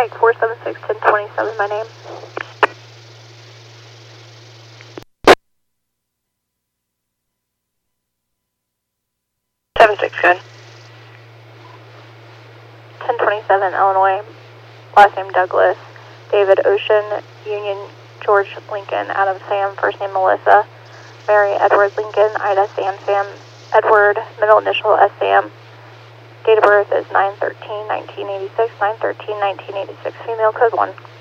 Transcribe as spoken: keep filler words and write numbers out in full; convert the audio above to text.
Mike four seven six, ten twenty-seven, my name. seven six, good. ten twenty-seven, Illinois. Last name Douglas. David Ocean, Union George Lincoln, Adam Sam, first name Melissa. Mary Edward Lincoln, Ida Sam Sam Edward, middle initial S Sam. Date of birth is nine thirteen nineteen eighty-six, nine thirteen nineteen eighty-six, female, code one.